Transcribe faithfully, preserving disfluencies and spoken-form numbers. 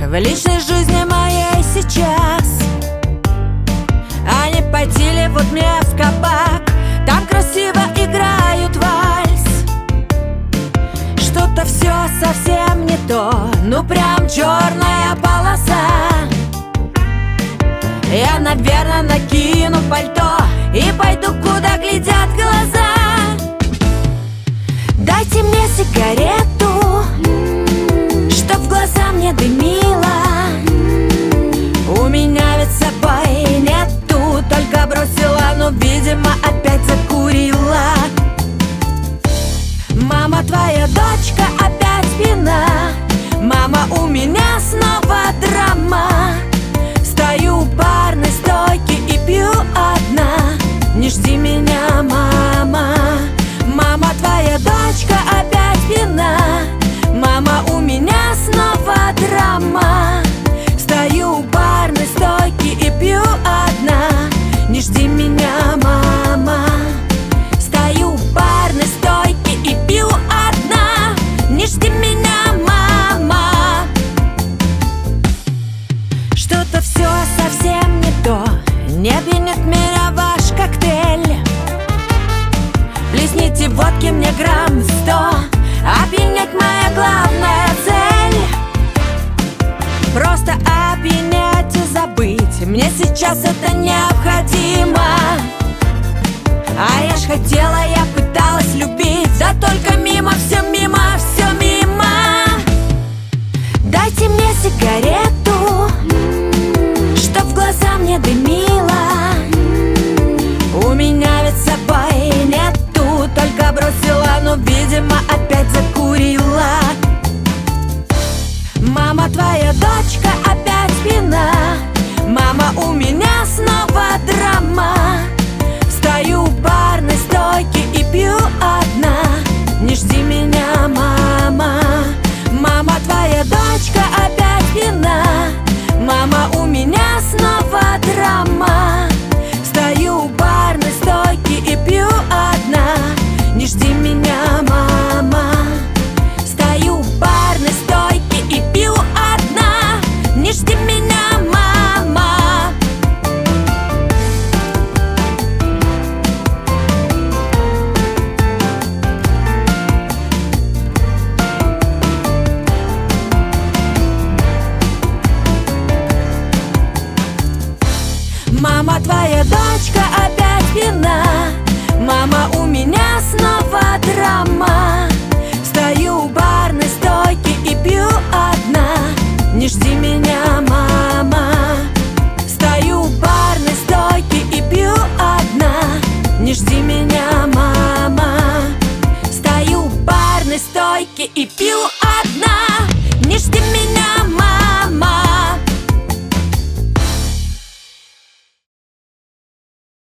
в личной жизни моей сейчас. А не пойти ли вот мне в кабак? Там красиво играют вальс. Что-то все совсем не то, ну прям черная полоса. Я, наверное, накину пальто и пойду, куда глядят глаза. Дайте мне сигарету, чтоб в глаза мне дымило. У меня ведь с собой нету, только бросила, но, видимо, опять закурила. Мама, твоя дочка опять пьяна. Мама, у меня снова драма. Стою у барной стойки и пью одна. Не жди меня, мама. Мама, твоя дочка опять пьяна. Мама, у меня снова драма. Стою у барной стойки и пью одна. Не жди меня, мама. Стою у барной стойки и пью одна. Не жди меня, мама. Что-то все совсем не то. Не пьянит меня ваш коктейль. Плесните водки мне грамм сто. Опьянять моя главная цель. Просто опьянять и забыть. Мне сейчас это необходимо. А я ж хотела, я пыталась любить. Да только мимо, все мимо, все мимо. Дайте мне сигарету, чтоб в глаза мне дымило. У меня ведь с собой нету, только бросила, но, видимо, опять закурила. Мама, твоя дочка опять пьяна. Мама, у меня